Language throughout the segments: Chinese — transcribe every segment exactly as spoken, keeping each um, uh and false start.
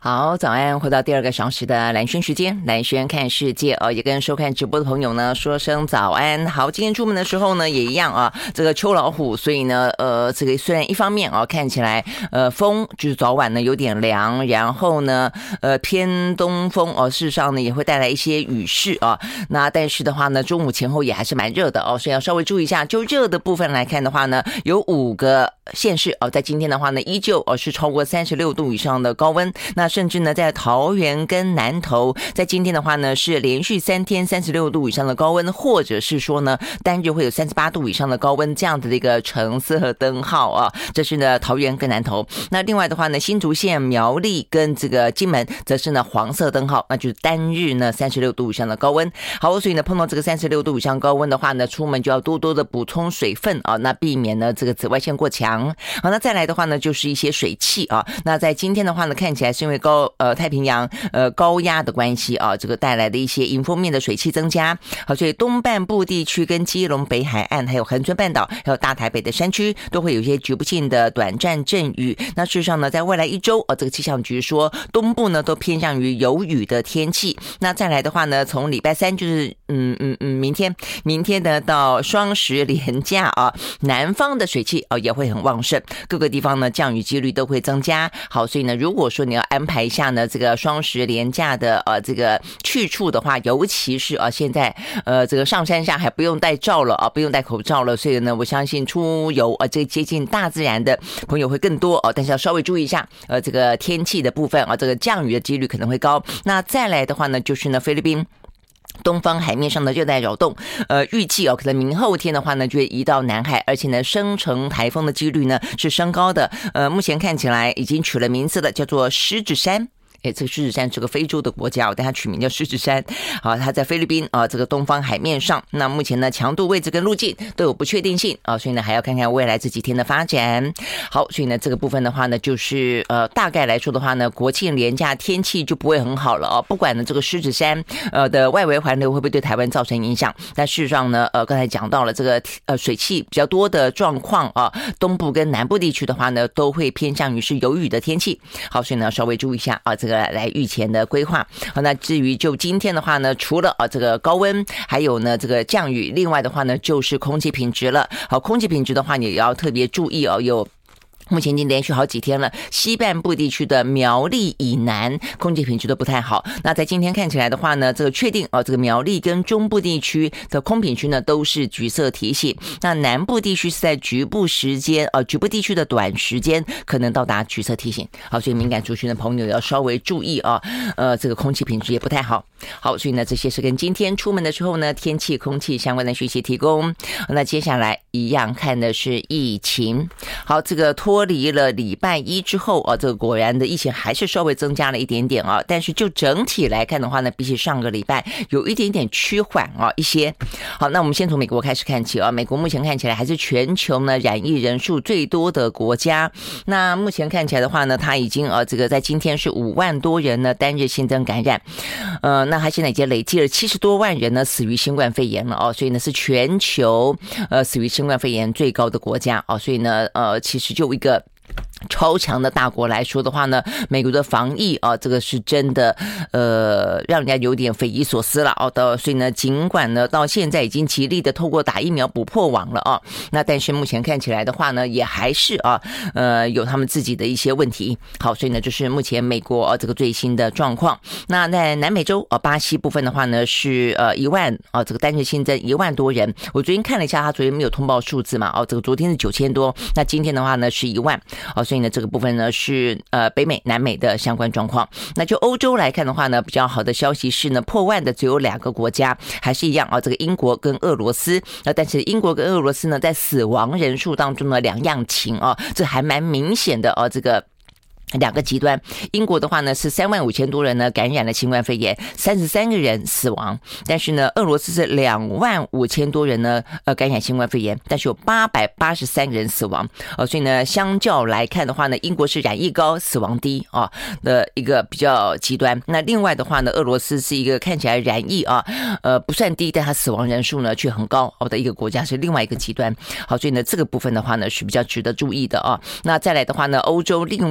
好，早安，回到第二个小时的蓝轩时间，蓝轩看世界哦，也跟收看直播的朋友呢说声早安。好，今天出门的时候呢也一样啊，这个秋老虎，所以呢呃这个虽然一方面啊看起来呃风就是早晚呢有点凉，然后呢呃偏东风哦，事实上呢也会带来一些雨势啊，那但是的话呢中午前后也还是蛮热的哦，所以要稍微注意一下。就热的部分来看的话呢，有五个县市哦，在今天的话呢依旧哦是超过三十六度以上的高温，那甚至呢在桃园跟南投在今天的话呢是连续三天三十六度以上的高温，或者是说呢单日会有三十八度以上的高温，这样子的一个橙色灯号啊，这是呢桃园跟南投。那另外的话呢新竹县、苗栗跟这个金门则是呢黄色灯号，那就是单日呢三十六度以上的高温。好，所以呢碰到这个三十六度以上高温的话呢，出门就要多多的补充水分啊，那避免呢这个紫外线过强。好，那再来的话呢就是一些水汽啊，那在今天的话呢看起来是因为高呃太平洋呃高压的关系啊，这个带来的一些迎风面的水汽增加。好，所以东半部地区跟基隆北海岸还有恒春半岛还有大台北的山区都会有一些局部性的短暂阵雨。那事实上呢在未来一周哦，这个气象局说东部呢都偏向于有雨的天气。那再来的话呢从礼拜三就是嗯嗯嗯明天明天呢到双十连假啊，南方的水汽哦也会很旺盛，各个地方呢降雨几率都会增加。好，所以呢如果说你要安排一下呢这个双十连假的呃这个去处的话，尤其是啊现在呃这个上山下还不用戴罩了啊，不用戴口罩了，所以呢我相信出游啊这接近大自然的朋友会更多啊，但是要稍微注意一下呃这个天气的部分啊，这个降雨的几率可能会高。那再来的话呢就是呢菲律宾东方海面上的热带扰动，呃，预计哦，可能明后天的话呢，就会移到南海，而且呢，生成台风的几率呢是升高的。呃，目前看起来已经取了名字了，叫做狮子山。诶，这个狮子山是个非洲的国家，我带它取名叫狮子山。好，它在菲律宾啊，这个东方海面上。那目前呢，强度、位置跟路径都有不确定性啊，所以呢，还要看看未来这几天的发展。好，所以呢，这个部分的话呢，就是呃，大概来说的话呢，国庆连假天气就不会很好了哦。不管呢，这个狮子山呃的外围环流会不会对台湾造成影响，但事实上呢，呃，刚才讲到了这个呃水汽比较多的状况啊，东部跟南部地区的话呢，都会偏向于是有雨的天气。好，所以呢，稍微注意一下啊，这个。来预前的规划。好，那至于就今天的话呢，除了啊这个高温，还有呢这个降雨，另外的话呢就是空气品质了。好，空气品质的话你也要特别注意哦，有目前已经连续好几天了，西半部地区的苗栗以南空气品质都不太好。那在今天看起来的话呢，这个确定哦，这个苗栗跟中部地区的空品区呢都是橘色提醒。那南部地区是在局部时间呃局部地区的短时间可能到达橘色提醒。好，所以敏感族群的朋友要稍微注意啊，呃，这个空气品质也不太好。好，所以呢这些是跟今天出门的时候呢天气空气相关的讯息提供。那接下来一样看的是疫情。好，这个脱离了礼拜一之后啊，这个果然的疫情还是稍微增加了一点点啊，但是就整体来看的话呢，比起上个礼拜有一点点趋缓啊一些。好，那我们先从美国开始看起啊，美国目前看起来还是全球呢染疫人数最多的国家。那目前看起来的话呢，它已经呃这个在今天是五万多人呢单日新增感染，呃，那它现在已经累计了七十多万人呢死于新冠肺炎了哦，所以呢是全球呃死于新冠肺炎最高的国家哦，所以呢呃其实就一个超强的大国来说的话呢，美国的防疫啊，这个是真的呃让人家有点匪夷所思了哦。的所以呢，尽管呢到现在已经极力的透过打疫苗补破网了啊，那但是目前看起来的话呢，也还是啊呃有他们自己的一些问题。好，所以呢就是目前美国啊这个最新的状况。那在南美洲啊巴西部分的话呢是呃一万啊这个单日新增一万多人。我昨天看了一下，他昨天没有通报数字嘛哦，这个昨天是九千多，那今天的话呢是一万。哦，所以呢这个部分呢是呃北美南美的相关状况。那就欧洲来看的话呢，比较好的消息是呢破万的只有两个国家，还是一样啊，这个英国跟俄罗斯。那但是英国跟俄罗斯呢在死亡人数当中呢两样情啊，这还蛮明显的啊，这个两个极端。英国的话呢是三万五千多人呢感染了新冠肺炎，三十三个人死亡。但是呢俄罗斯是两万五千多人呢呃感染新冠肺炎，但是有八百八十三人死亡。呃所以呢相较来看的话呢，英国是染疫高死亡低啊的一个比较极端。那另外的话呢，俄罗斯是一个看起来染疫啊呃不算低，但它死亡人数呢却很高的一个国家，是另外一个极端。好，所以呢这个部分的话呢是比较值得注意的啊。那再来的话呢，欧洲另外的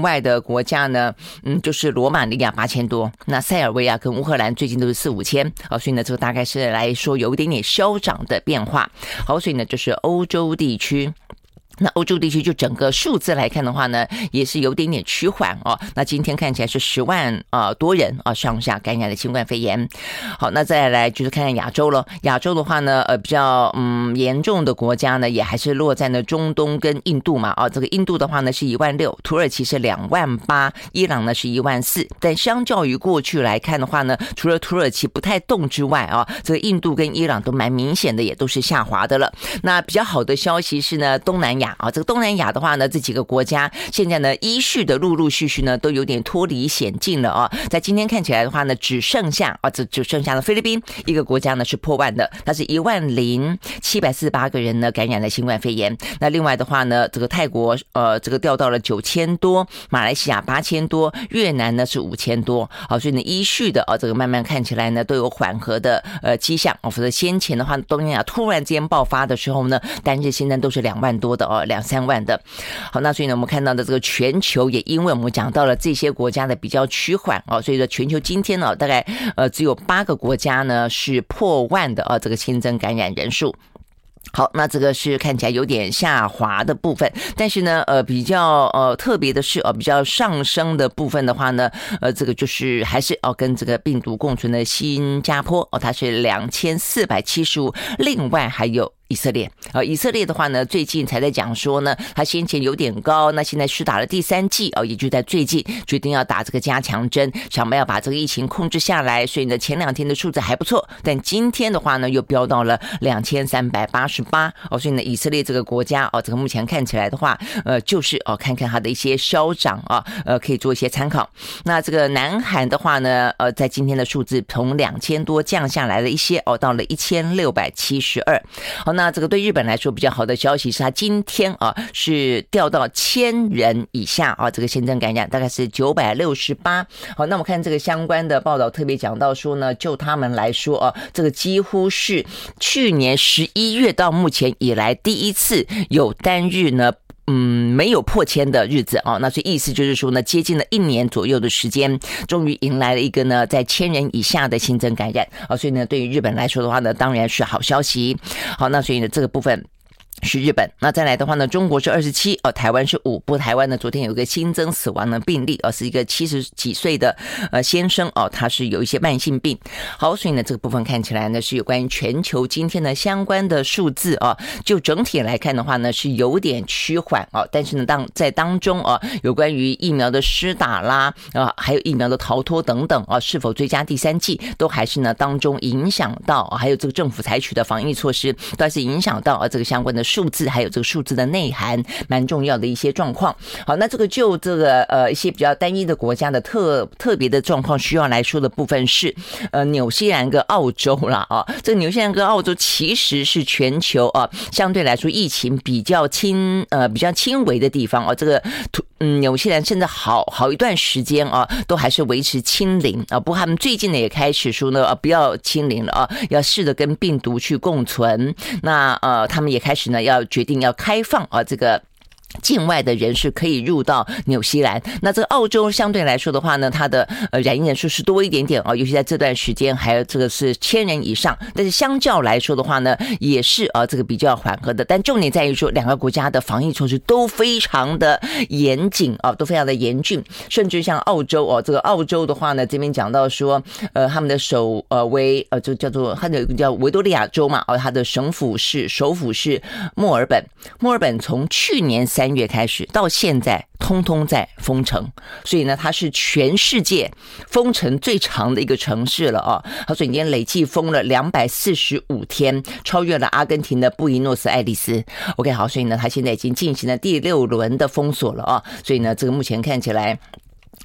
国家呢，嗯，就是罗马尼亚八千多，那塞尔维亚跟乌克兰最近都是四五千啊，所以呢，这个大概是来说有一点点消长的变化。好，所以呢，就是欧洲地区。那欧洲地区就整个数字来看的话呢，也是有点点趋缓哦。那今天看起来是十万呃多人啊上下感染了新冠肺炎。好，那再来就是看看亚洲了。亚洲的话呢，呃比较嗯严重的国家呢，也还是落在呢中东跟印度嘛啊。这个印度的话呢是一万六，土耳其是两万八，伊朗呢是一万四。但相较于过去来看的话呢，除了土耳其不太动之外啊，这个印度跟伊朗都蛮明显的，也都是下滑的了。那比较好的消息是呢，东南亚。啊，这个东南亚的话呢，这几个国家现在呢，依序的陆陆续续呢，都有点脱离险境了啊。在今天看起来的话呢，只剩下啊，这只剩下了菲律宾一个国家呢是破万的，它是一万零七百四十八个人呢感染了新冠肺炎。那另外的话呢，这个泰国呃这个掉到了九千多，马来西亚八千多，越南呢是五千多。好，所以呢依序的啊，这个慢慢看起来呢都有缓和的呃迹象。哦，否则先前的话，东南亚突然之间爆发的时候呢，单日新增都是两万多的哦。两三万的。好，那所以呢我们看到的这个全球也因为我们讲到了这些国家的比较趋缓哦，所以说全球今天呢大概呃只有八个国家呢是破万的啊这个新增感染人数。好，那这个是看起来有点下滑的部分，但是呢，呃，比较呃特别的是，呃，比较上升的部分的话呢，呃，这个就是还是哦、呃、跟这个病毒共存的新加坡哦，它是两千四百七十五，另外还有。以色列，呃，以色列的话呢，最近才在讲说呢，他先前有点高，那现在是打了第三剂哦，也就在最近决定要打这个加强针，想要把这个疫情控制下来。所以呢，前两天的数字还不错，但今天的话呢，又飙到了两千三百八十八哦。所以呢，以色列这个国家哦，这个目前看起来的话，呃，就是哦，看看它的一些消长啊，呃，可以做一些参考。那这个南韩的话呢，呃，在今天的数字从两千多降下来了一些哦，到了一千六百七十二。好，那这个对日本来说比较好的消息是，它今天啊是掉到千人以下啊，这个新增感染大概是九百六十八。好，那我们看这个相关的报道，特别讲到说呢，就他们来说啊，这个几乎是去年十一月到目前以来第一次有单日呢。嗯，没有破千的日子啊，那所以意思就是说呢，接近了一年左右的时间，终于迎来了一个呢在千人以下的新增感染啊，所以呢，对于日本来说的话呢，当然是好消息。好，那所以呢，这个部分。是日本，那再来的话呢，中国是二十七哦，台湾是五。不过台湾呢，昨天有一个新增死亡的病例哦，是一个七十几岁的呃先生哦，他是有一些慢性病。好，所以呢，这个部分看起来呢是有关于全球今天的相关的数字啊，就整体来看的话呢是有点趋缓哦，但是呢当在当中啊，有关于疫苗的施打啦啊，还有疫苗的逃脱等等啊，是否追加第三剂，都还是呢当中影响到，还有这个政府采取的防疫措施，都还是影响到啊这个相关的数字，还有这个数字的内涵，蛮重要的一些状况。好，那这个就这个呃一些比较单一的国家的特特别的状况需要来说的部分是呃纽西兰跟澳洲啦啊，这个纽西兰跟澳洲其实是全球啊相对来说疫情比较轻呃比较轻微的地方啊，这个嗯纽西兰甚至好好一段时间啊都还是维持清零啊，不过他们最近呢也开始说呢啊不要清零了啊，要试着跟病毒去共存。那呃他们也开始呢要决定要开放啊这个境外的人士可以入到纽西兰。那这个澳洲相对来说的话呢，它的呃染疫人数是多一点点啊，尤其在这段时间，还有这个是千人以上。但是相较来说的话呢，也是啊这个比较缓和的。但重点在于说，两个国家的防疫措施都非常的严谨啊，都非常的严峻。甚至像澳洲哦，这个澳洲的话呢，这边讲到说，呃，他们的首呃为呃就叫做它的有一个叫维多利亚州嘛，哦，它的省府是首府是墨尔本。墨尔本从去年三月开始到现在通通在封城，所以呢它是全世界封城最长的一个城市了啊。它所以已经累计封了两百四十五天，超越了阿根廷的布宜诺斯艾利斯。 OK 好，所以呢它现在已经进行了第六轮的封锁了啊。所以呢这个目前看起来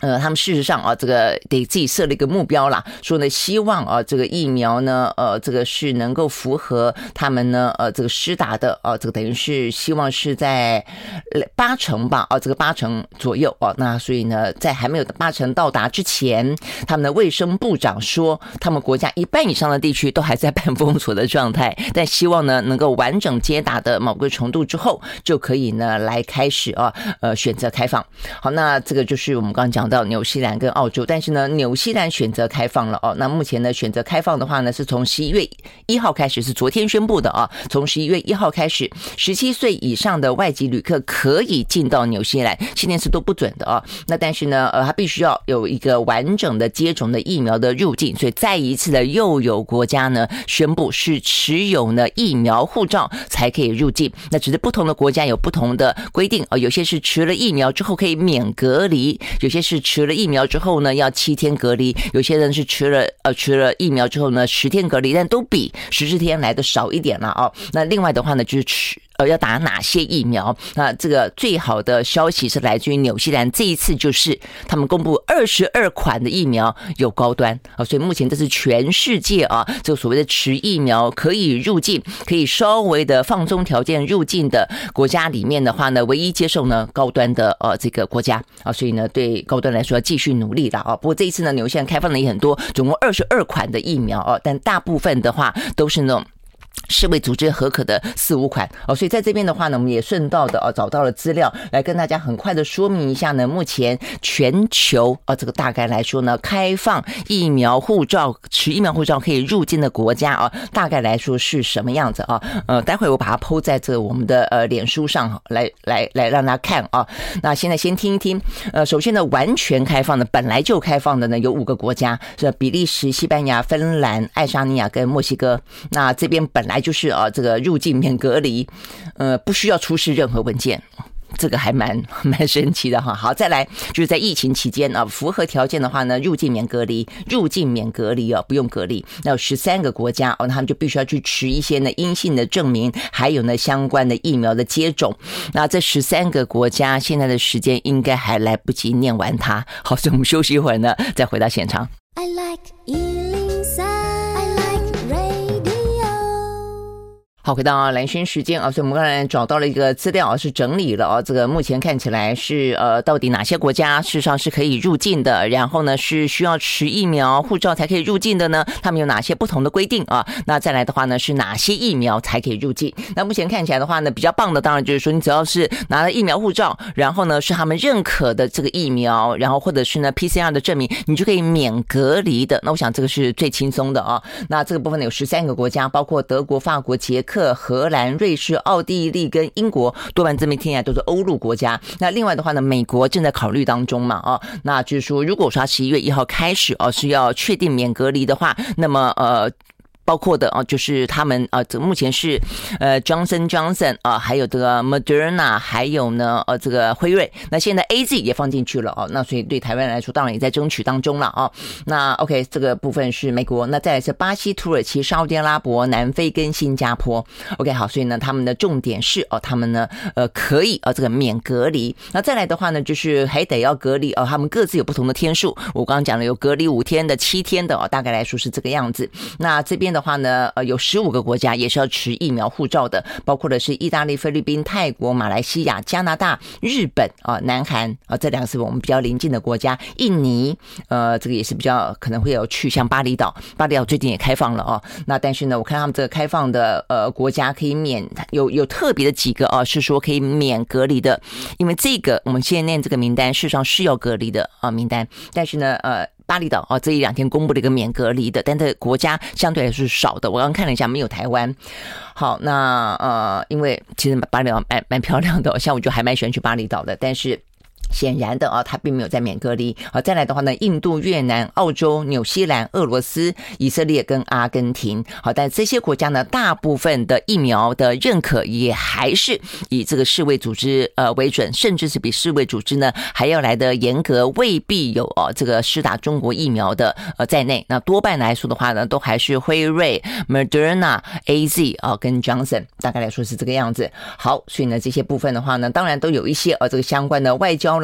呃，他们事实上啊，这个给自己设了一个目标啦，说呢，希望啊，这个疫苗呢，呃，这个是能够符合他们呢，呃，这个施打的啊，这个等于是希望是在八成吧，啊，这个八成左右啊，那所以呢，在还没有八成到达之前，他们的卫生部长说，他们国家一半以上的地区都还在半封锁的状态，但希望呢，能够完整接打的某个程度之后，就可以呢来开始啊，呃，选择开放。好，那这个就是我们刚刚讲到纽西兰跟澳洲，但是呢，纽西兰选择开放了哦。那目前呢，选择开放的话呢，是从十一月一号开始，是昨天宣布的啊。从十一月一号开始，十七岁以上的外籍旅客可以进到纽西兰，现在是都不准的啊。那但是呢，呃，他必须要有一个完整的接种的疫苗的入境，所以再一次的又有国家呢宣布是持有呢疫苗护照才可以入境。那只是不同的国家有不同的规定啊，有些是持了疫苗之后可以免隔离，有些是持了疫苗之后呢要七天隔离，有些人是持了呃持了疫苗之后呢十天隔离，但都比十四天来的少一点了啊。那另外的话呢，就是持呃，要打哪些疫苗？那这个最好的消息是来自于纽西兰，这一次就是他们公布二十二款的疫苗有高端啊，所以目前这是全世界啊，这个所谓的持疫苗可以入境，可以稍微的放松条件入境的国家里面的话呢，唯一接受呢高端的呃这个国家啊，所以呢对高端来说要继续努力了啊。不过这一次呢，纽西兰开放了也很多，总共二十二款的疫苗啊，但大部分的话都是那种世卫组织核可的四五款哦，所以在这边的话呢，我们也顺道的哦找到了资料，来跟大家很快的说明一下呢，目前全球啊、哦、这个大概来说呢，开放疫苗护照、持疫苗护照可以入境的国家啊、哦，大概来说是什么样子啊？呃，待会我把它 po 在这个我们的呃脸书上来来来让大家看啊。那现在先听一听，呃，首先呢，完全开放的本来就开放的呢有五个国家，是比利时、西班牙、芬兰、爱沙尼亚跟墨西哥。那这边本来就是啊，这个入境免隔离，呃，不需要出示任何文件，这个还蛮蛮神奇的哈。好，再来就是在疫情期间啊，符合条件的话呢，入境免隔离，入境免隔离啊，不用隔离。那有十三个国家哦，他们就必须要去持一些呢阴性的证明，还有呢相关的疫苗的接种。那这十三个国家现在的时间应该还来不及念完它。好，所以我们休息一会儿呢，再回到现场。I like 一零三。好，回到蓝轩时间啊，所以我们刚才找到了一个资料，是整理了啊，这个目前看起来是呃，到底哪些国家事实上是可以入境的，然后呢是需要持疫苗护照才可以入境的呢？他们有哪些不同的规定啊？那再来的话呢，是哪些疫苗才可以入境？那目前看起来的话呢，比较棒的当然就是说，你只要是拿了疫苗护照，然后呢是他们认可的这个疫苗，然后或者是呢 P C R 的证明，你就可以免隔离的。那我想这个是最轻松的啊。那这个部分呢有十三个国家，包括德国、法国、捷克、荷兰、瑞士、奥地利跟英国，多半这边听起来都是欧陆国家。那另外的话呢，美国正在考虑当中嘛，啊，那就是说，如果说十一月一号开始哦，是要确定免隔离的话，那么呃。包括的啊，就是他们啊，这目前是呃 Johnson Johnson 啊，还有这个 Moderna， 还有呢呃这个辉瑞，那现在 A Z 也放进去了啊，那所以对台湾来说，当然也在争取当中了啊。那 OK， 这个部分是美国，那再来是巴西、土耳其、沙特阿拉伯、南非跟新加坡。OK， 好，所以呢，他们的重点是哦，他们呢呃可以啊这个免隔离。那再来的话呢，就是还得要隔离哦，他们各自有不同的天数。我刚刚讲了有隔离五天的、七天的哦，大概来说是这个样子。那这边的话呢，呃，有十五个国家也是要持疫苗护照的，包括的是意大利、菲律宾、泰国、马来西亚、加拿大、日本啊、南韩啊，这两个是我们比较邻近的国家。印尼，呃，这个也是比较可能会有去，像巴厘岛，巴厘岛最近也开放了哦。那但是呢，我看他们这个开放的呃国家可以免，有有特别的几个啊，是说可以免隔离的，因为这个我们现在念这个名单，事实上是要隔离的啊名单，但是呢，呃。巴厘岛啊，这一两天公布了一个免隔离的，但这个国家相对来说是少的。我刚刚看了一下，没有台湾。好，那呃，因为其实巴厘岛蛮蛮漂亮的，像我就还蛮喜欢去巴厘岛的，但是。显然的啊，它并没有在免隔离。好，再来的话呢，印度、越南、澳洲、纽西兰、俄罗斯、以色列跟阿根廷。好，但这些国家呢，大部分的疫苗的认可也还是以这个世卫组织呃为准，甚至是比世卫组织呢还要来的严格，未必有哦这个施打中国疫苗的呃在内。那多半来说的话呢，都还是辉瑞、Moderna、A Z 啊跟 Johnson， 大概来说是这个样子。好，所以呢这些部分的话呢，当然都有一些呃这个相关的外交。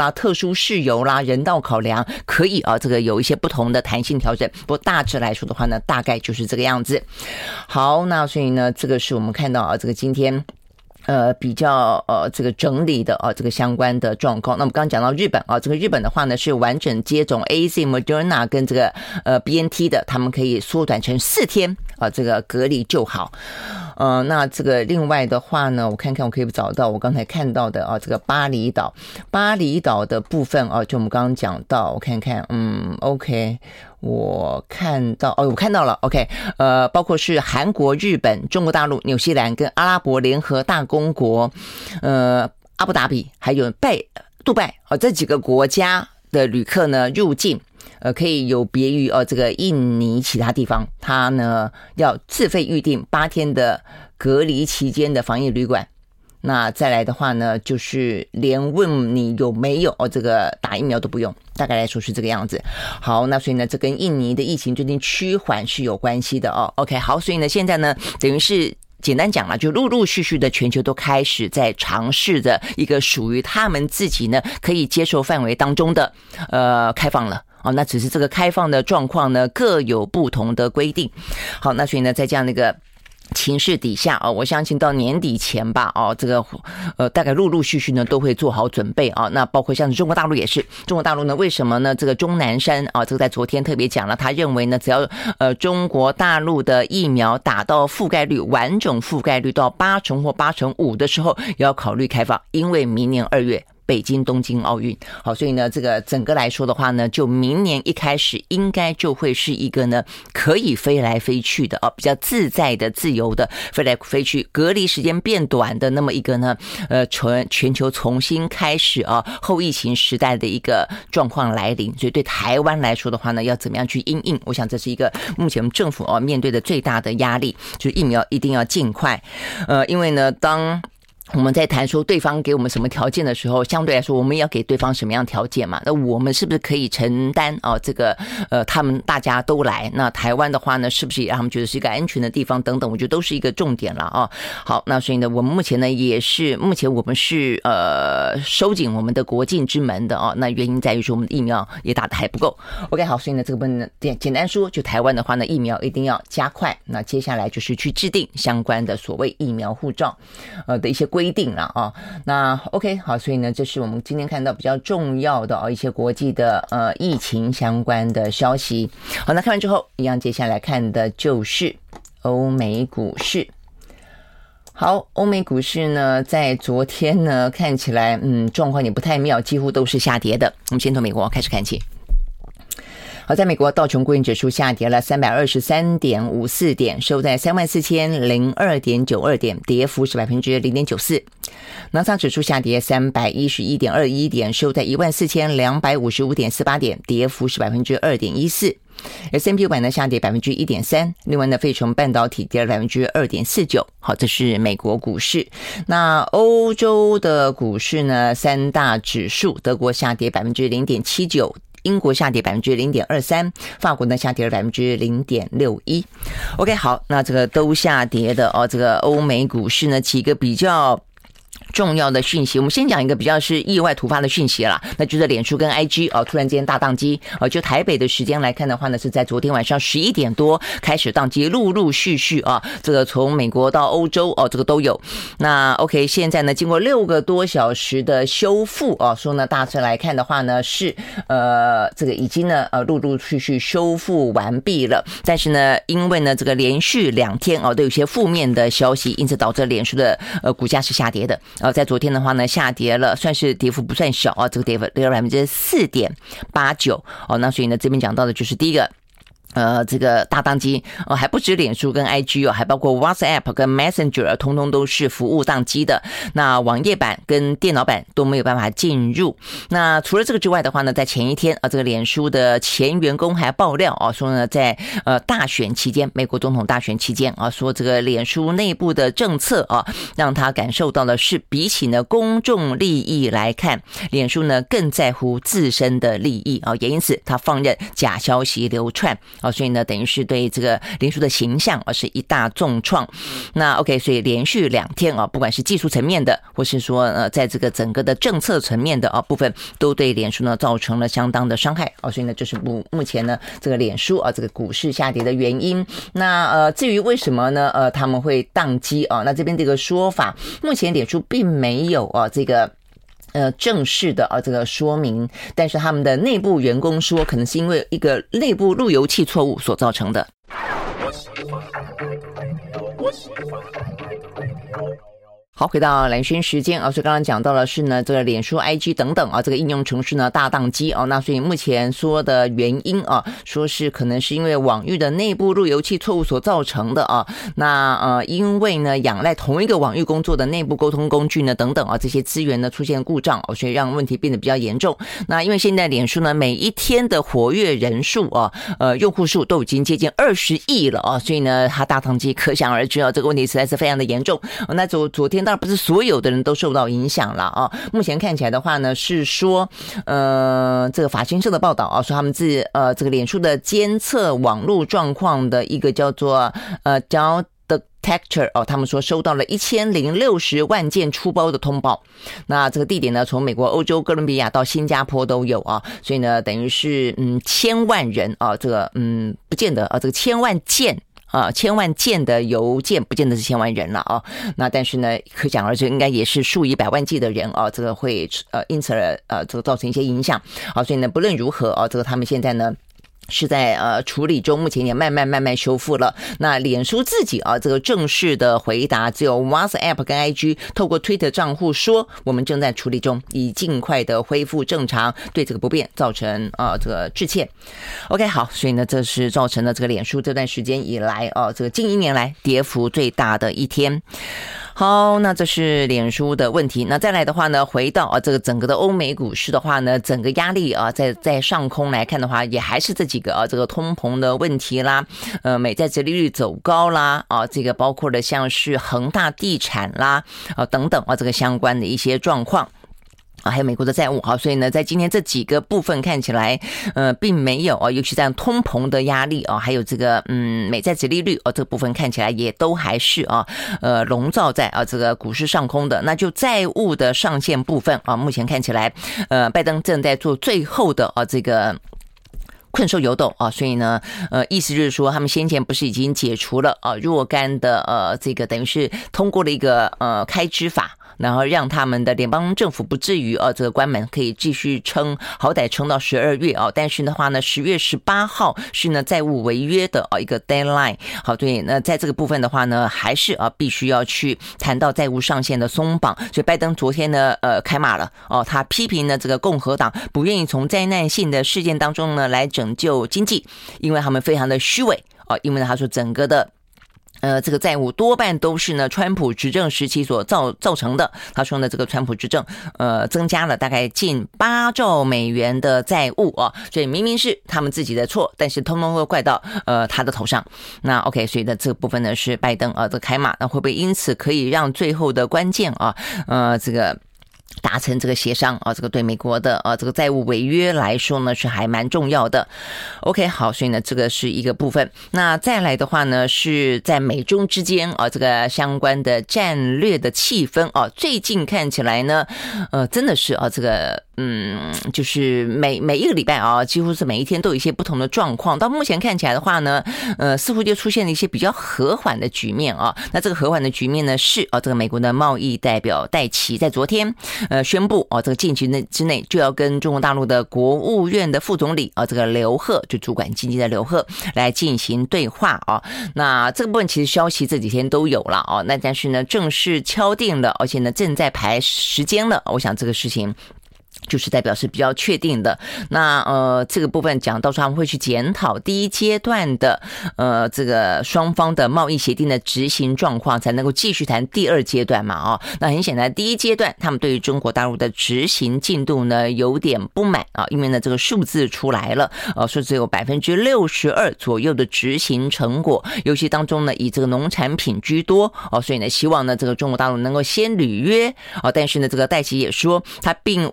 啦、特殊事由啦、人道考量，可以啊这个有一些不同的弹性调整。不过大致来说的话呢，大概就是这个样子。好，那所以呢，这个是我们看到啊，这个今天。呃，比较呃这个整理的啊，这个相关的状况。那我们刚刚讲到日本啊，这个日本的话呢是完整接种 A Z、Moderna 跟这个呃 B N T 的，他们可以缩短成四天啊，这个隔离就好。呃，那这个另外的话呢，我看看我可以找到我刚才看到的啊，这个巴厘岛，巴厘岛的部分啊，就我们刚刚讲到，我看看，嗯 ，OK。我看到哦，我看到了 ，OK， 呃，包括是韩国、日本、中国大陆、纽西兰跟阿拉伯联合大公国，呃，阿布达比还有拜、杜拜哦这几个国家的旅客呢入境，呃，可以有别于呃这个印尼其他地方，他呢要自费预定八天的隔离期间的防疫旅馆。那再来的话呢，就是连问你有没有哦，这个打疫苗都不用，大概来说是这个样子。好，那所以呢，这跟印尼的疫情最近趋缓是有关系的哦。OK， 好，所以呢，现在呢，等于是简单讲了，就陆陆续续的全球都开始在尝试的一个属于他们自己呢可以接受范围当中的呃开放了。哦，那只是这个开放的状况呢各有不同的规定。好，那所以呢，在这样的一个情势底下啊，我相信到年底前吧，哦，这个呃，大概陆陆续续呢都会做好准备啊。那包括像是中国大陆也是，中国大陆呢为什么呢？这个钟南山啊，这个在昨天特别讲了，他认为呢，只要呃中国大陆的疫苗打到覆盖率完整覆盖率到八成或八成五的时候，也要考虑开放，因为明年二月。北京东京奥运，好，所以呢，这个整个来说的话呢，就明年一开始应该就会是一个呢可以飞来飞去的啊，比较自在的、自由的飞来飞去，隔离时间变短的那么一个呢，呃，全全球重新开始啊后疫情时代的一个状况来临。所以对台湾来说的话呢，要怎么样去因应？我想这是一个目前我们政府啊面对的最大的压力，就是疫苗一定要尽快，呃，因为呢，当我们在谈说对方给我们什么条件的时候，相对来说我们也要给对方什么样条件嘛？那我们是不是可以承担啊？这个呃，他们大家都来，那台湾的话呢，是不是也让他们觉得是一个安全的地方等等？我觉得都是一个重点了啊。好，那所以呢，我们目前呢也是，目前我们是呃收紧我们的国境之门的啊。那原因在于说我们的疫苗也打得还不够。OK， 好，所以呢这个部分简简单说，就台湾的话呢，疫苗一定要加快。那接下来就是去制定相关的所谓疫苗护照呃的一些规。规定了啊，那 OK 好，所以呢，这是我们今天看到比较重要的啊一些国际的呃疫情相关的消息。好，那看完之后，一样接下来看的就是欧美股市。好，欧美股市呢，在昨天呢看起来嗯状况也不太妙，几乎都是下跌的。我们先从美国开始看起。好，在美国道琼工业指数下跌了三百二十三点五四点，收在三万四千零二点九二点，跌幅是百分之零点九四。纳斯达克指数下跌三百一十一点二一点，收在一万四千两百五十五点四八点，跌幅是百分之二点一四。S and P 五百呢下跌百分之一点三，另外呢，费城半导体跌了百分之二点四九。好，这是美国股市。那欧洲的股市呢，三大指数，德国下跌百分之零点七九。英国下跌百分之零点二三，法国呢下跌了百分之零点六一。OK， 好，那这个都下跌的哦，这个欧美股市呢，几个比较重要的讯息，我们先讲一个比较是意外突发的讯息啦，那就是脸书跟 I G 哦，突然间大宕机哦，就台北的时间来看的话呢，是在昨天晚上十一点多开始宕机，陆陆续续啊，这个从美国到欧洲哦，这个都有。那 OK， 现在呢，经过六个多小时的修复哦，说呢大致来看的话呢，是呃这个已经呢呃陆陆续续修复完毕了，但是呢，因为呢这个连续两天哦都有些负面的消息，因此导致脸书的呃股价是下跌的。呃，在昨天的话呢，下跌了，算是跌幅不算小啊，这个跌幅跌了百分之四点八九哦。那所以呢，这边讲到的就是第一个。呃，这个大宕机哦，还不止脸书跟 I G 哦，还包括 WhatsApp 跟 Messenger， 通通都是服务宕机的。那网页版跟电脑版都没有办法进入。那除了这个之外的话呢，在前一天啊，这个脸书的前员工还爆料啊，说呢，在呃大选期间，美国总统大选期间啊，说这个脸书内部的政策啊，让他感受到的是，比起呢公众利益来看，脸书呢更在乎自身的利益啊，也因此他放任假消息流窜。 啊，所以呢，等于是对这个脸书的形象啊是一大重创。那 OK， 所以连续两天啊，不管是技术层面的，或是说呃，在这个整个的政策层面的啊部分，都对脸书呢造成了相当的伤害啊。所以呢，这是目目前呢这个脸书啊这个股市下跌的原因。那呃，至于为什么呢？呃，他们会宕机啊？那这边这个说法，目前脸书并没有啊这个。呃，正式的啊，这个说明，但是他们的内部员工说，可能是因为一个内部路由器错误所造成的。好，回到蓝轩时间啊，所以刚刚讲到了是呢，这个脸书、I G 等等啊，这个应用程式呢大宕机啊，那所以目前说的原因啊，说是可能是因为网域的内部路由器错误所造成的啊，那呃，因为呢仰赖同一个网域工作的内部沟通工具呢等等啊，这些资源呢出现故障啊，所以让问题变得比较严重。那因为现在脸书呢每一天的活跃人数啊，呃，用户数都已经接近二十亿了啊，所以呢它大宕机可想而知啊，这个问题实在是非常的严重。哦、那昨昨天当然不是所有的人都受到影响了啊。目前看起来的话呢，是说，呃，这个法新社的报道啊，说他们自呃这个脸书的监测网络状况的一个叫做呃叫。Detector 哦，他们说收到了一千零六十万件出包的通报，那这个地点呢，从美国、欧洲、哥伦比亚到新加坡都有啊，所以呢，等于是嗯千万人啊，这个嗯不见得啊，这个千万件。啊，千万件的邮件不见得是千万人了啊，那但是呢，可想而知，应该也是数以百万计的人啊，这个会呃因此而呃这个造成一些影响啊，所以呢，不论如何啊，这个他们现在呢。是在呃处理中，目前也慢慢慢慢修复了。那脸书自己啊，这个正式的回答只有 WhatsApp 跟 I G 透过 Twitter 账户说，我们正在处理中，以尽快的恢复正常，对这个不便造成啊、呃、这个致歉。OK， 好，所以呢，这是造成了这个脸书这段时间以来啊、呃，这个近一年来跌幅最大的一天。好，那这是脸书的问题。那再来的话呢，回到啊这个整个的欧美股市的话呢，整个压力啊在在上空来看的话，也还是这几个啊这个通膨的问题啦，呃美债殖利率走高啦，啊这个包括了像是恒大地产啦啊等等啊这个相关的一些状况。啊，还有美国的债务，好，所以呢，在今天这几个部分看起来，呃，并没有啊，尤其这样通膨的压力啊，还有这个嗯美债殖利率啊，这个部分看起来也都还是啊，呃，笼罩在啊这个股市上空的。那就债务的上限部分啊，目前看起来，呃，拜登正在做最后的啊这个。困兽犹斗啊，所以呢，呃，意思就是说，他们先前不是已经解除了啊若干的呃这个等于是通过了一个呃开支法。然后让他们的联邦政府不至于呃这个关门，可以继续撑，好歹撑到十二月啊。但是的话呢，十月十八号是呢债务违约的啊一个 deadline。好，对，那在这个部分的话呢，还是啊必须要去谈到债务上限的松绑。所以拜登昨天呢呃开骂了哦，他批评呢这个共和党不愿意从灾难性的事件当中呢来拯救经济，因为他们非常的虚伪啊，因为他说整个的。呃，这个债务多半都是呢，川普执政时期所造造成的。他说呢，这个川普执政，呃，增加了大概近八兆美元的债务啊，所以明明是他们自己的错，但是通通会怪到呃他的头上。那 OK， 所以呢，这个部分呢是拜登啊的开骂，那会不会因此可以让最后的关键啊，呃，这个。达成这个协商啊，这个对美国的呃、啊、这个债务违约来说呢是还蛮重要的。OK， 好，所以呢这个是一个部分。那再来的话呢，是在美中之间啊这个相关的战略的气氛啊，最近看起来呢，呃，真的是啊这个。嗯，就是每每一个礼拜啊，几乎是每一天都有一些不同的状况。到目前看起来的话呢，呃，似乎就出现了一些比较和缓的局面啊。那这个和缓的局面呢，是啊，这个美国的贸易代表戴琪在昨天呃宣布啊，这个近期内之内就要跟中国大陆的国务院的副总理啊，这个刘鹤就主管经济的刘鹤来进行对话啊。那这个部分其实消息这几天都有了啊，那但是呢，正式敲定了，而且呢正在排时间了。我想这个事情。就是代表是比较确定的。那呃，这个部分讲到说他们会去检讨第一阶段的呃这个双方的贸易协定的执行状况，才能够继续谈第二阶段嘛啊、哦。那很显然，第一阶段他们对于中国大陆的执行进度呢有点不满啊，因为呢这个数字出来了，呃说只有百分之六十二左右的执行成果，尤其当中呢以这个农产品居多哦，所以呢希望呢这个中国大陆能够先履约哦，但是呢这个戴琪也说他并无意。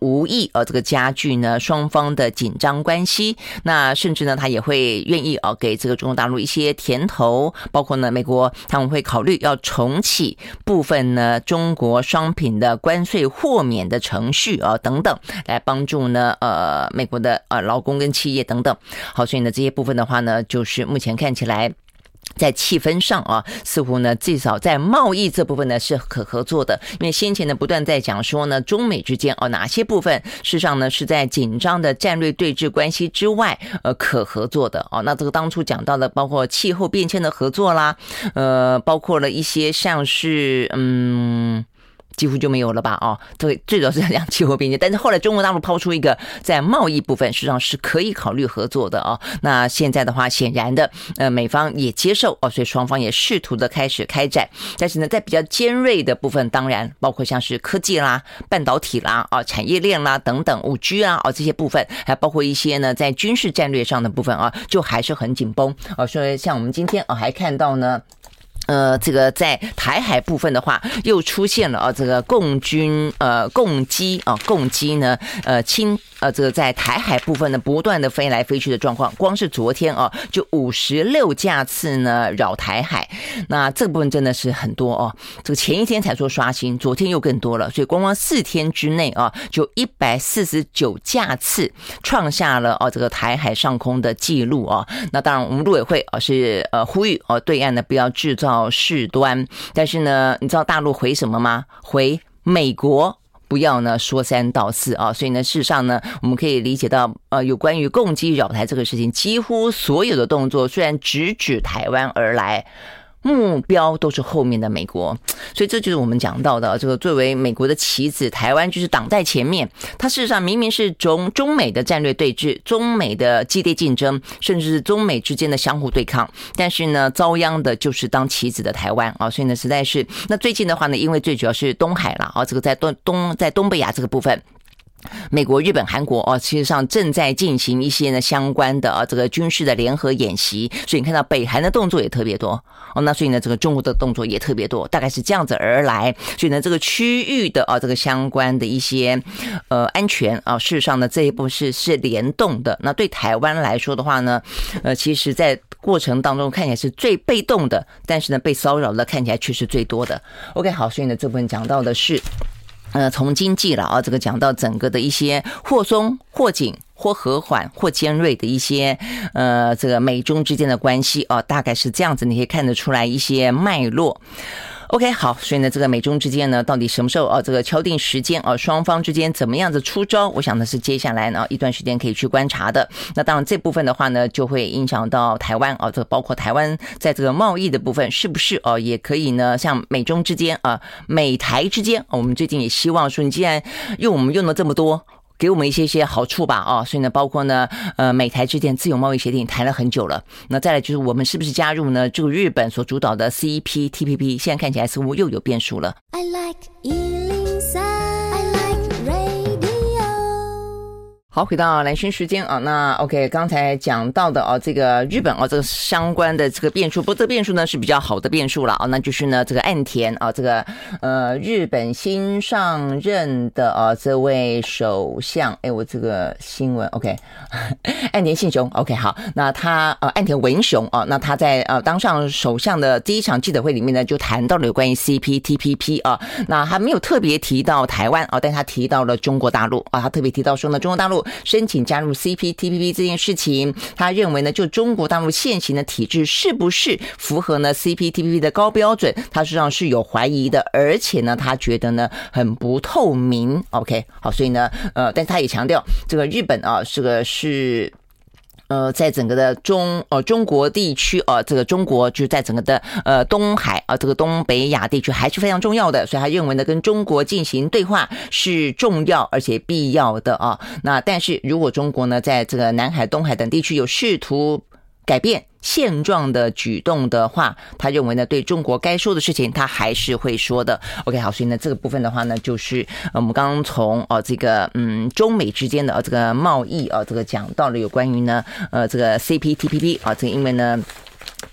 意啊这个加剧呢双方的紧张关系，那甚至呢他也会愿意啊给这个中国大陆一些甜头，包括呢美国他们会考虑要重启部分呢中国商品的关税豁免的程序啊等等，来帮助呢呃美国的呃劳工跟企业等等。好，所以呢这些部分的话呢，就是目前看起来在气氛上啊，似乎呢至少在贸易这部分呢是可合作的，因为先前呢不断在讲说呢中美之间哦哪些部分事实上呢是在紧张的战略对峙关系之外呃可合作的哦。那这个当初讲到的包括气候变迁的合作啦，呃包括了一些像是嗯。几乎就没有了吧？哦，对，最主要是在讲气候变迁，但是后来中国大陆抛出一个在贸易部分实际上是可以考虑合作的哦。那现在的话，显然的，呃，美方也接受哦，所以双方也试图的开始开展。但是呢，在比较尖锐的部分，当然包括像是科技啦、半导体啦、啊产业链啦等等，五 G 啊哦这些部分，还包括一些呢在军事战略上的部分啊，就还是很紧绷哦。所以像我们今天啊还看到呢。呃，这个在台海部分的话，又出现了啊，这个共军呃共机啊共机呢呃侵呃这个在台海部分呢不断的飞来飞去的状况，光是昨天啊就五十六架次呢扰台海，那这部分真的是很多哦。这个前一天才说刷新，昨天又更多了，所以光光四天之内啊就一百四十九架次创下了啊这个台海上空的记录啊。那当然我们陆委会啊是呃呼吁啊对岸呢不要制造事端，但是呢，你知道大陆回什么吗？回美国不要呢说三道四啊，所以呢，事实上呢，我们可以理解到，呃，有关于共机扰台这个事情，几乎所有的动作虽然直指台湾而来。目标都是后面的美国，所以这就是我们讲到的这个作为美国的棋子，台湾就是挡在前面。它事实上明明是中中美的战略对峙，中美的激烈竞争，甚至是中美之间的相互对抗，但是呢，遭殃的就是当棋子的台湾啊，所以呢，实在是那最近的话呢，因为最主要是东海啦啊，这个在东东在东北亚这个部分。美国、日本、韩国哦，其实上正在进行一些呢相关的啊这个军事的联合演习，所以你看到北韩的动作也特别多哦，那所以呢这个中国的动作也特别多，大概是这样子而来，所以呢这个区域的啊这个相关的一些呃安全啊，事实上呢这一步是是联动的。那对台湾来说的话呢，呃其实在过程当中看起来是最被动的，但是呢被骚扰的看起来却是最多的。OK， 好，所以呢这部分讲到的是。呃，从经济了啊，这个讲到整个的一些或松或紧或和缓或尖锐的一些呃，这个美中之间的关系啊，大概是这样子，你可以看得出来一些脉络。OK， 好，所以呢，这个美中之间呢，到底什么时候啊？这个敲定时间啊，双方之间怎么样子出招？我想呢是接下来呢一段时间可以去观察的。那当然这部分的话呢，就会影响到台湾啊，这包括台湾在这个贸易的部分，是不是啊也可以呢？像美中之间啊，美台之间，我们最近也希望说，你既然用我们用了这么多。给我们一些些好处吧啊，所以呢，包括呢，呃，美台之间自由贸易协定谈了很久了。那再来就是我们是不是加入呢？这个日本所主导的 C P T P P， 现在看起来似乎又有变数了。I like 一零三 I like radio。好，回到蓝轩时间啊，那 OK， 刚才讲到的啊，这个日本啊，这个相关的这个变数，不过这个变数呢是比较好的变数了啊，那就是呢这个岸田啊，这个呃日本新上任的啊这位首相，哎，我这个新闻 OK， 岸田信雄 OK 好，那他呃岸田文雄啊，那他在呃当上首相的第一场记者会里面呢，就谈到了有关于 C P T P P 啊，那他没有特别提到台湾啊，但他提到了中国大陆啊，他特别提到说呢，中国大陆申请加入 C P T P P 这件事情，他认为呢，就中国大陆现行的体制是不是符合呢 C P T P P 的高标准，他实际上是有怀疑的，而且呢，他觉得呢很不透明。OK， 好，所以呢，呃，但是他也强调，这个日本啊，这个是。呃，在整个的中呃中国地区呃，这个中国就是在整个的呃东海啊、呃，这个东北亚地区还是非常重要的，所以他认为呢，跟中国进行对话是重要而且必要的啊。那但是如果中国呢，在这个南海、东海等地区有试图改变现状的举动的话，他认为呢，对中国该说的事情，他还是会说的。OK， 好，所以呢，这个部分的话呢，就是呃我们刚刚从呃这个嗯中美之间的呃这个贸易啊、呃，这个讲到了有关于呢呃这个 C P T P P 啊、呃，这个因为呢。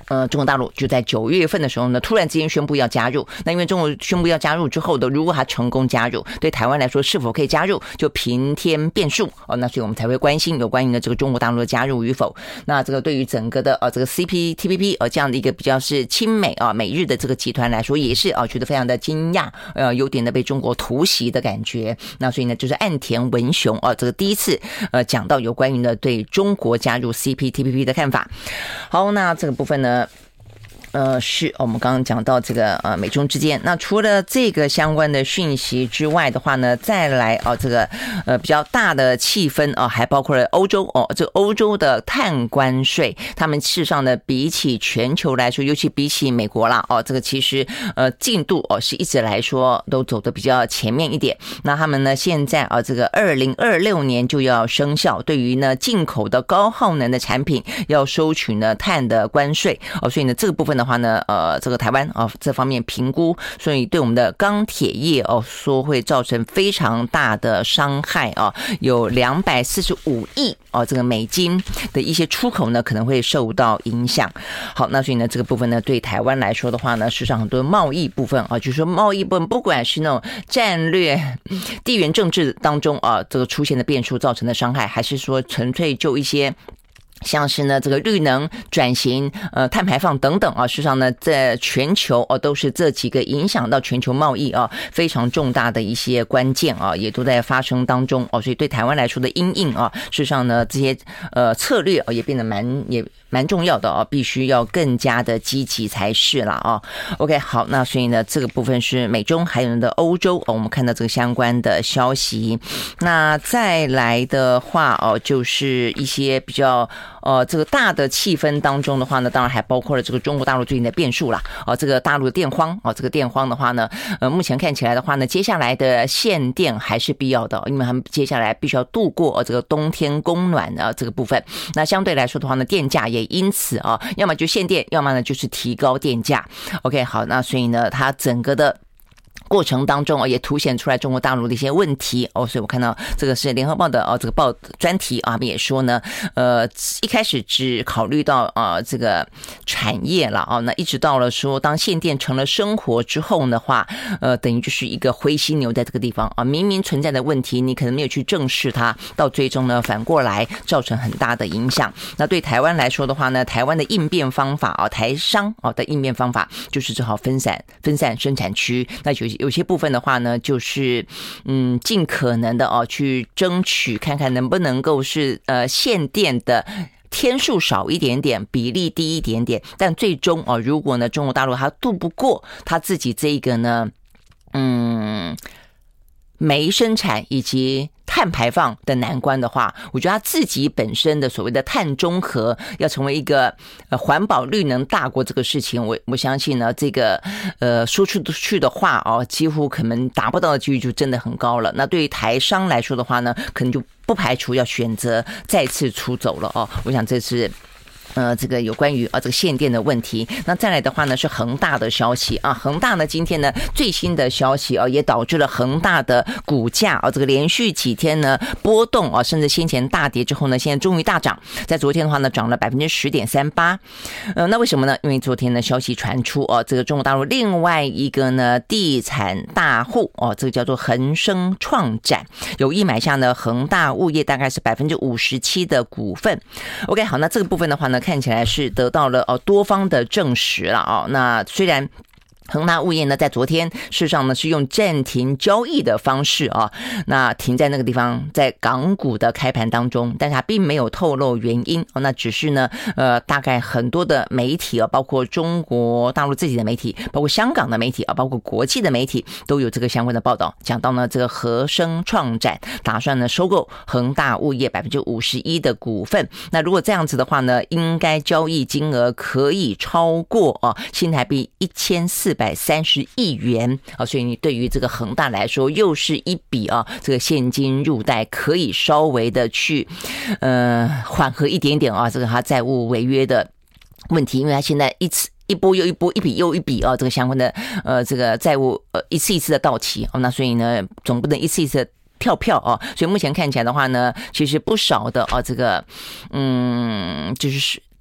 呃，中国大陆就在九月份的时候呢，突然之间宣布要加入。那因为中国宣布要加入之后的，如果它成功加入，对台湾来说是否可以加入，就平添变数哦。那所以我们才会关心有关于呢这个中国大陆的加入与否。那这个对于整个的呃这个 C P T P P 呃这样的一个比较是亲美啊美日的这个集团来说，也是啊觉得非常的惊讶，呃有点的被中国突袭的感觉。那所以呢，就是岸田文雄啊这个第一次呃讲到有关于呢对中国加入 C P T P P 的看法。好，那这个部分呢。呃，是我们刚刚讲到这个呃美中之间，那除了这个相关的讯息之外的话呢，再来哦这个呃比较大的气氛哦，还包括了欧洲哦，这欧洲的碳关税，他们事实上呢比起全球来说，尤其比起美国啦哦，这个其实呃进度哦是一直来说都走得比较前面一点。那他们呢现在啊这个二零二六年就要生效，对于呢进口的高耗能的产品要收取呢碳的关税哦，所以呢这个部分呢。的话呢，呃，这个台湾啊、哦、这方面评估，所以对我们的钢铁业哦说会造成非常大的伤害啊、哦，有两百四十五亿哦这个美金的一些出口呢可能会受到影响。好，那所以呢这个部分呢对台湾来说的话呢，事实上很多贸易部分啊，就是说贸易部分不管是那种战略地缘政治当中啊这个出现的变数造成的伤害，还是说纯粹就一些。像是呢这个绿能转型呃碳排放等等啊，事实上呢在全球哦都是这几个影响到全球贸易啊非常重大的一些关键啊，也都在发生当中哦，所以对台湾来说的因应啊，事实上呢这些呃策略啊也变得蛮也蛮重要的啊，必须要更加的积极才是啦啊。OK， 好，那所以呢这个部分是美中还有的欧洲哦，我们看到这个相关的消息。那再来的话哦，就是一些比较。呃，这个大的气氛当中的话呢，当然还包括了这个中国大陆最近的变数啦。呃，这个大陆的电荒，哦、呃，这个电荒的话呢，呃，目前看起来的话呢，接下来的限电还是必要的，因为他们接下来必须要度过、呃、这个冬天供暖的、呃、这个部分。那相对来说的话呢，电价也因此啊，要么就限电，要么呢就是提高电价。OK， 好，那所以呢，它整个的。过程当中也凸显出来中国大陆的一些问题哦，所以我看到这个是联合报的哦这个报专题啊，也说呢，呃，一开始只考虑到啊这个产业了啊，那一直到了说当限电成了生活之后的话，呃，等于就是一个灰犀牛在这个地方啊，明明存在的问题，你可能没有去正视它，到最终呢反过来造成很大的影响。那对台湾来说的话呢，台湾的应变方法啊，台商啊的应变方法就是只好分散分散生产区，那有有些部分的话呢，就是嗯，尽可能的哦，去争取看看能不能够是呃限电的天数少一点点，比例低一点点，但最终哦，如果呢中国大陆它渡不过它自己这个呢，嗯，煤生产以及碳排放的难关的话，我觉得他自己本身的所谓的碳中和要成为一个呃环保绿能大国这个事情，我我相信呢，这个呃说出去的话哦，几乎可能达不到的几率就真的很高了。那对于台商来说的话呢，可能就不排除要选择再次出走了哦。我想这是。呃，这个有关于啊这个限电的问题，那再来的话呢是恒大的消息啊，恒大呢今天呢最新的消息啊，也导致了恒大的股价啊这个连续几天呢波动啊，甚至先前大跌之后呢，现在终于大涨，在昨天的话呢涨了百分之十点三八，呃，那为什么呢？因为昨天呢消息传出哦、啊，这个中国大陆另外一个呢地产大户哦、啊，这个叫做恒生创展，有意买下呢恒大物业大概是百分之五十七的股份。OK， 好，那这个部分的话呢，看起来是得到了哦多方的证实了哦。那虽然恒大物业呢，在昨天事实上呢是用暂停交易的方式啊，那停在那个地方，在港股的开盘当中，但是它并没有透露原因哦，那只是呢，呃，大概很多的媒体啊，包括中国大陆自己的媒体，包括香港的媒体啊，包括国际的媒体，都有这个相关的报道，讲到呢，这个和生创展打算呢收购恒大物业百分之五十一的股份，那如果这样子的话呢，应该交易金额可以超过啊新台币一千四百。一百三十亿元啊，所以你对于这个恒大来说，又是一笔啊，这个现金入袋，可以稍微的去呃缓和一点点啊，这个他债务违约的问题，因为他现在一次。一波又一波，一笔又一笔啊，这个相关的呃这个债务呃一次一次的到期哦，那所以呢，总不能一次一次的跳票啊，所以目前看起来的话呢，其实不少的啊这个嗯就是。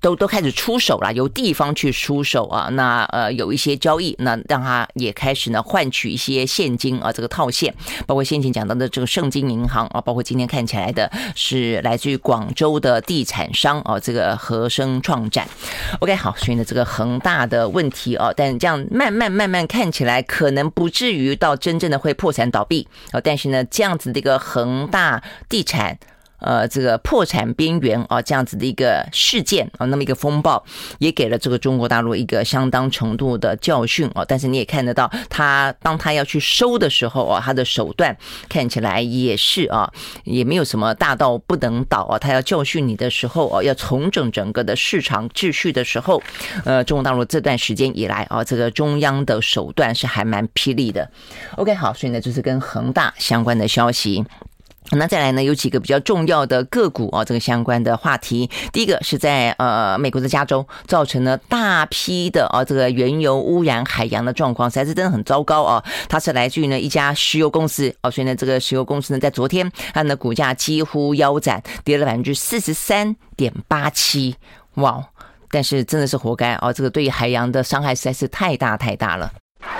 都都开始出手了，由地方去出手啊，那呃有一些交易，那让他也开始呢换取一些现金啊，这个套现，包括先前讲到的这个盛京银行啊，包括今天看起来的是来自于广州的地产商啊，这个和生创展。OK， 好，所以呢这个恒大的问题啊，但这样慢慢慢慢看起来可能不至于到真正的会破产倒闭啊，但是呢这样子的一个恒大地产。呃，这个破产边缘啊，这样子的一个事件啊，那么一个风暴，也给了这个中国大陆一个相当程度的教训啊。但是你也看得到，他当他要去收的时候啊，他的手段看起来也是啊，也没有什么大到不能倒啊。他要教训你的时候啊，要重整整个的市场秩序的时候，呃，中国大陆这段时间以来啊，这个中央的手段是还蛮霹雳的。OK， 好，所以呢，就是跟恒大相关的消息。那再来呢，有几个比较重要的个股啊，这个相关的话题。第一个是在呃美国的加州，造成了大批的啊这个原油污染海洋的状况，实在是真的很糟糕啊。它是来自于呢一家石油公司哦，所以呢这个石油公司呢在昨天它的股价几乎腰斩，跌了百分之四十三点八七，哇！但是真的是活该啊，这个对于海洋的伤害实在是太大太大了。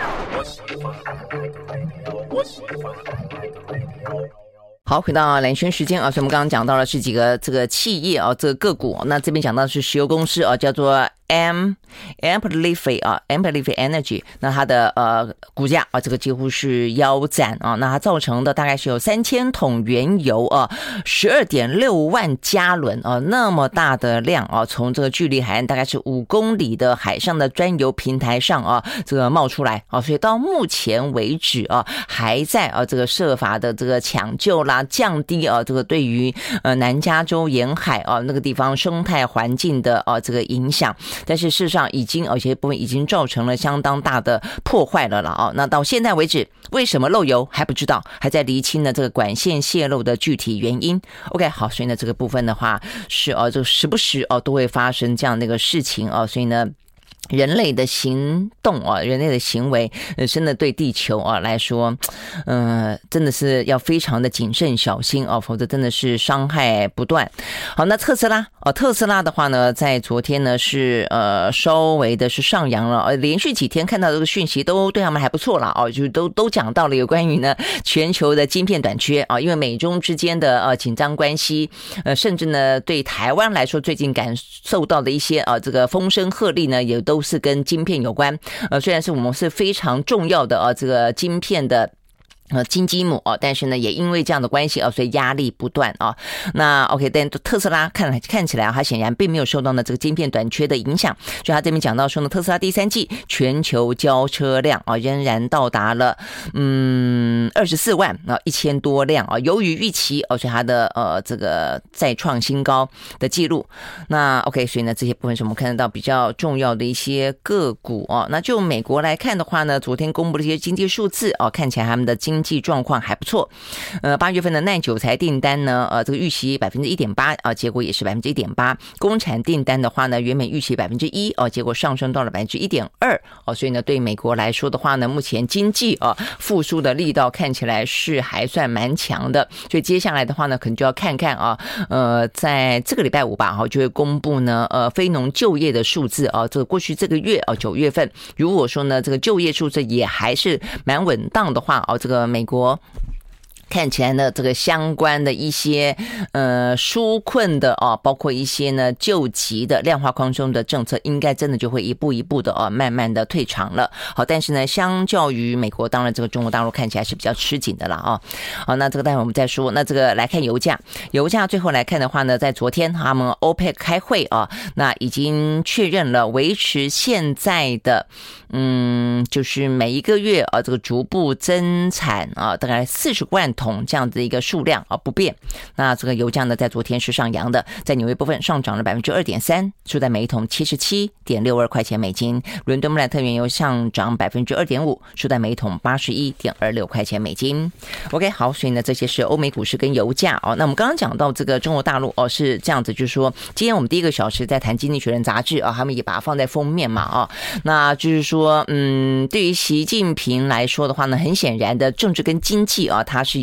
好，回到蓝轩时间啊，所以我们刚刚讲到了是几个这个企业啊，这个个股，那这边讲到的是石油公司啊，叫做 M Amplify 啊 Amplify Energy， 那它的呃股价啊，这个几乎是腰斩啊，那它造成的大概是有三千桶原油啊，十二点六万加仑啊，那么大的量啊，从这个距离海岸大概是五公里的海上的专油平台上啊，这个冒出来啊，所以到目前为止啊，还在啊这个设法的这个抢救啦。降低啊，这个对于呃南加州沿海啊那个地方生态环境的啊这个影响，但是事实上已经有些部分已经造成了相当大的破坏了了啊。那到现在为止，为什么漏油还不知道，还在厘清呢这个管线泄漏的具体原因。OK， 好，所以呢这个部分的话是哦、啊，就时不时哦、啊、都会发生这样的一个事情啊，所以呢。人类的行动啊，人类的行为，呃，真的对地球啊来说，呃，真的是要非常的谨慎小心啊，否则真的是伤害不断。好，那特斯拉哦，特斯拉的话呢，在昨天呢是呃稍微的是上扬了，呃，连续几天看到这个讯息都对他们还不错啦，哦，就都都讲到了有关于呢全球的晶片短缺啊，因为美中之间的呃紧张关系，呃，甚至呢对台湾来说，最近感受到的一些呃这个风声鹤唳呢，也都。都是跟晶片有关，呃，虽然是我们是非常重要的呃这个晶片的。呃，金鸡母哦，但是呢，也因为这样的关系啊，所以压力不断啊。那 OK， 但特斯拉看看起来啊，它显然并没有受到呢这个晶片短缺的影响。所以他这边讲到说呢，特斯拉第三季全球交车辆啊，仍然到达了嗯二十四万啊一千多辆啊，优于预期，而且它的呃这个再创新高的记录。那 OK， 所以呢，这些部分是我们看得到比较重要的一些个股啊。那就美国来看的话呢，昨天公布的一些经济数字啊，看起来他们的经经济状况还不错，呃，八月份的耐久材订单呢，呃，这个预期百分之一点八啊，结果也是百分之一点八。工产订单的话呢，原本预期百分之一哦，结果上升到了百分之一点二哦，所以呢，对美国来说的话呢，目前经济啊复苏的力道看起来是还算蛮强的，所以接下来的话呢，可能就要看看啊，呃，在这个礼拜五吧，哈，就会公布呢，呃，非农就业的数字啊，这个过去这个月啊，九月份，如果说呢，这个就业数字也还是蛮稳当的话，哦，这个。美国看起来呢，这个相关的一些呃纾困的啊，包括一些呢救急的量化宽松的政策，应该真的就会一步一步的啊，慢慢的退场了。好，但是呢，相较于美国，当然这个中国大陆看起来是比较吃紧的了啊。好，那这个待会我们再说。那这个来看油价，油价最后来看的话呢，在昨天他们 OPEC 开会啊，那已经确认了维持现在的嗯，就是每一个月啊，这个逐步增产啊，大概四十万桶这样子的一个数量啊不变。那这个油价呢，在昨天是上扬的，在纽约部分上涨了百分之二点三，收在每一桶七十七点六二块钱美金。伦敦布兰特原油上涨百分之二点五，收在每一桶八十一点二六块钱美金。OK， 好，所以呢，这些是欧美股市跟油价哦。那我们刚刚讲到这个中国大陆哦，是这样子，就是说，今天我们第一个小时在谈《经济学人》杂志啊，他们也把它放在封面嘛啊，那就是说，嗯，对于习近平来说的话呢，很显然的，政治跟经济啊，它是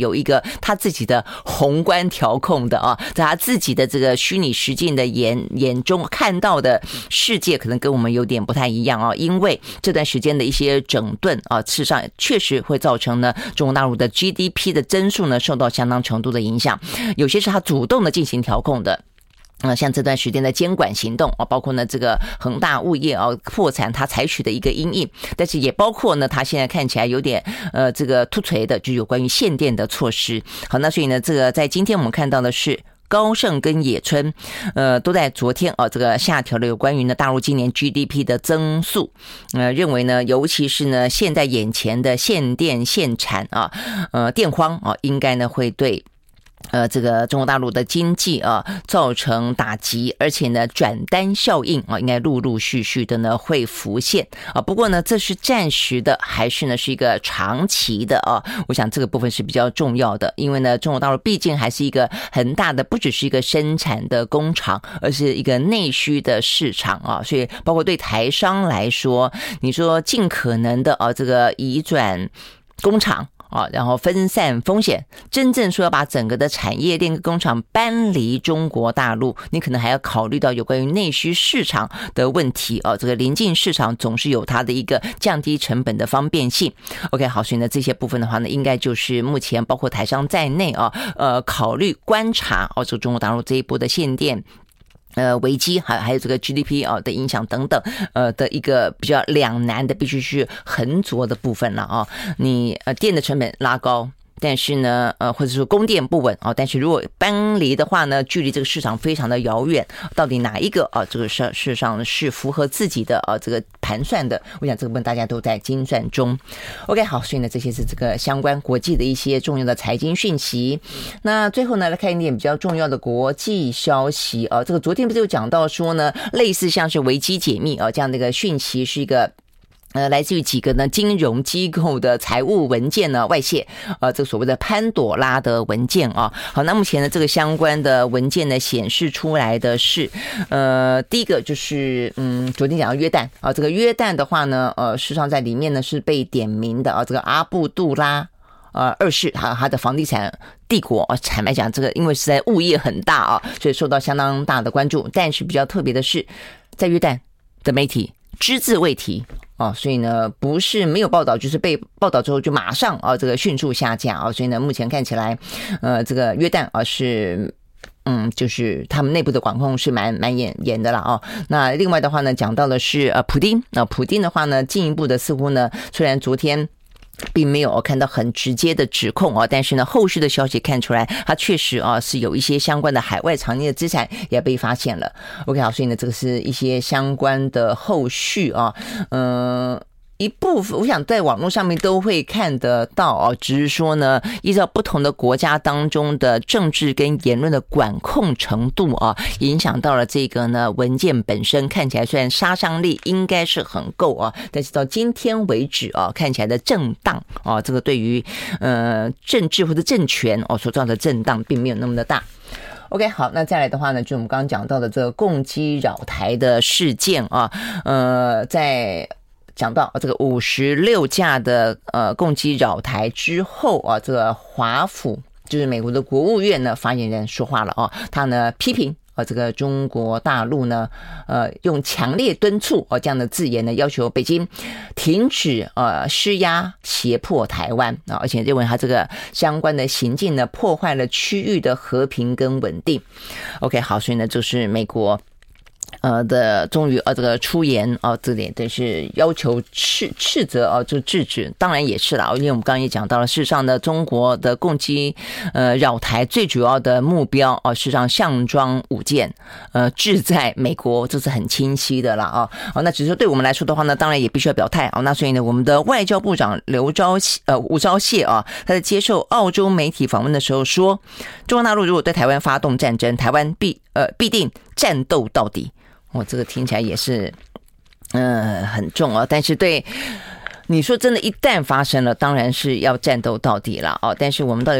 有一个他自己的宏观调控的啊，在他自己的这个虚拟实境的眼眼中看到的世界，可能跟我们有点不太一样啊。因为这段时间的一些整顿啊，事实上确实会造成呢中国大陆的 G D P 的增速呢受到相当程度的影响，有些是他主动的进行调控的。呃，像这段时间的监管行动啊，包括呢这个恒大物业啊破产，他采取的一个因应，但是也包括呢他现在看起来有点呃这个突锤的，就有关于限电的措施。好，那所以呢，这个在今天我们看到的是高盛跟野村，呃，都在昨天啊，这个下调了有关于呢大陆今年 G D P 的增速，呃，认为呢，尤其是呢现在眼前的限电限产啊，呃，电荒啊，应该呢会对。呃，这个中国大陆的经济啊造成打击，而且呢转单效应啊应该陆陆续续的呢会浮现啊。不过呢这是暂时的，还是呢是一个长期的啊？我想这个部分是比较重要的，因为呢中国大陆毕竟还是一个很大的，不只是一个生产的工厂，而是一个内需的市场啊。所以包括对台商来说，你说尽可能的啊这个移转工厂。啊，然后分散风险，真正说要把整个的产业链跟工厂搬离中国大陆，你可能还要考虑到有关于内需市场的问题啊。这个临近市场总是有它的一个降低成本的方便性。OK， 好，所以呢这些部分的话呢，应该就是目前包括台商在内啊，呃，考虑观察哦，这个中国大陆这一波的限电。呃，危机还还有这个 G D P 啊的影响等等，呃的一个比较两难的，必须去横着的部分了啊。你呃电的成本拉高。但是呢，呃，或者说供电不稳啊，但是如果搬离的话呢，距离这个市场非常的遥远，到底哪一个啊，这个事事实上是符合自己的啊这个盘算的？我想这个部分大家都在精算中。OK， 好，所以呢，这些是这个相关国际的一些重要的财经讯息。那最后呢，来看一点比较重要的国际消息啊，这个昨天不是有讲到说呢，类似像是危机解密啊这样的一个讯息是一个。呃，来自于几个呢金融机构的财务文件呢外泄，呃，这个所谓的潘朵拉的文件啊。好，那目前呢这个相关的文件呢显示出来的是，呃，第一个就是嗯，昨天讲到约旦啊，这个约旦的话呢，呃，事实上在里面呢是被点名的啊，这个阿布杜拉。呃，二世还有他的房地产帝国啊，坦白讲，这个因为实在物业很大啊，所以受到相当大的关注。但是比较特别的是，在约旦的媒体只字未提。哦，所以呢，不是没有报道，就是被报道之后就马上啊，这个迅速下架啊。所以呢，目前看起来，呃，这个约旦啊是，嗯，就是他们内部的管控是蛮蛮严严的了啊。那另外的话呢，讲到的是呃，普丁，那普丁的话呢，进一步的似乎呢，虽然昨天。并没有看到很直接的指控啊，但是呢，后续的消息看出来，它确实啊是有一些相关的海外藏匿的资产也被发现了。OK， 好，所以呢，这个是一些相关的后续啊，嗯、呃。一部分我想在网络上面都会看得到啊，只是说呢，依照不同的国家当中的政治跟言论的管控程度啊，影响到了这个呢文件本身看起来虽然杀伤力应该是很够啊，但是到今天为止啊，看起来的震荡啊，这个对于呃政治或者政权哦所造成的震荡并没有那么的大。OK， 好，那再来的话呢，就我们刚刚讲到的这个共机扰台的事件啊，呃，在讲到这个五十六架的呃共机扰台之后啊，这个华府就是美国的国务院呢发言人说话了啊，他呢批评啊这个中国大陆呢呃用强烈敦促啊这样的字眼呢要求北京停止呃施压胁迫台湾啊，而且认为他这个相关的行径呢破坏了区域的和平跟稳定。OK， 好，所以呢就是美国。呃的，终于呃这个出言啊，这点都是要求斥斥责啊，就制止。当然也是啦，因为我们刚刚也讲到了，事实上呢，中国的共机呃扰台最主要的目标啊，事实上项庄舞剑，呃，志在美国，这是很清晰的啦啊。哦，那只是说对我们来说的话呢，当然也必须要表态啊。那所以呢，我们的外交部长刘钊呃吴钊燮啊，他在接受澳洲媒体访问的时候说，中国大陆如果对台湾发动战争，台湾必呃必定战斗到底。哦，这个听起来也是，嗯、呃，很重啊。但是对你说真的，一旦发生了，当然是要战斗到底了哦。但是我们到底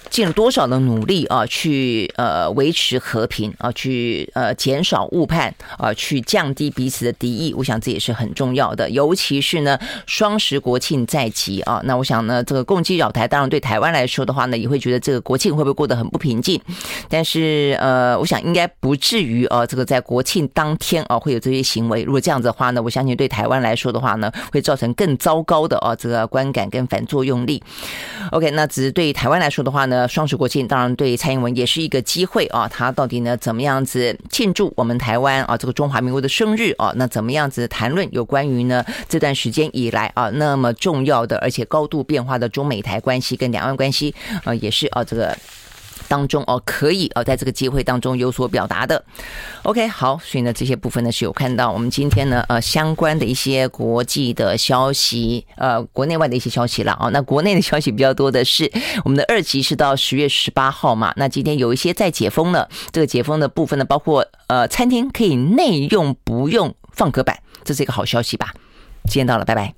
尽了多少的努力啊，去呃维持和平啊，去呃减少误判啊，去降低彼此的敌意，我想这也是很重要的。尤其是呢，双十国庆在即啊，那我想呢，这个共机扰台，当然对台湾来说的话呢，也会觉得这个国庆会不会过得很不平静？但是呃，我想应该不至于啊，这个在国庆当天啊会有这些行为。如果这样子的话呢，我相信对台湾来说的话呢，会造成更糟糕的啊这个观感跟反作用力。OK， 那只是对台湾来说的话呢，双十国庆当然对蔡英文也是一个机会啊，他到底呢怎么样子庆祝我们台湾啊这个中华民国的生日啊？那怎么样子谈论有关于呢这段时间以来啊那么重要的而且高度变化的中美台关系跟两岸关系啊，也是啊这个当中哦，可以哦，在这个机会当中有所表达的。OK， 好，所以呢，这些部分呢是有看到我们今天呢呃相关的一些国际的消息，呃，国内外的一些消息了哦。那国内的消息比较多的是，我们的二级是到十月十八号嘛，那今天有一些在解封了，这个解封的部分呢，包括呃餐厅可以内用不用放隔板，这是一个好消息吧？时间到了，拜拜。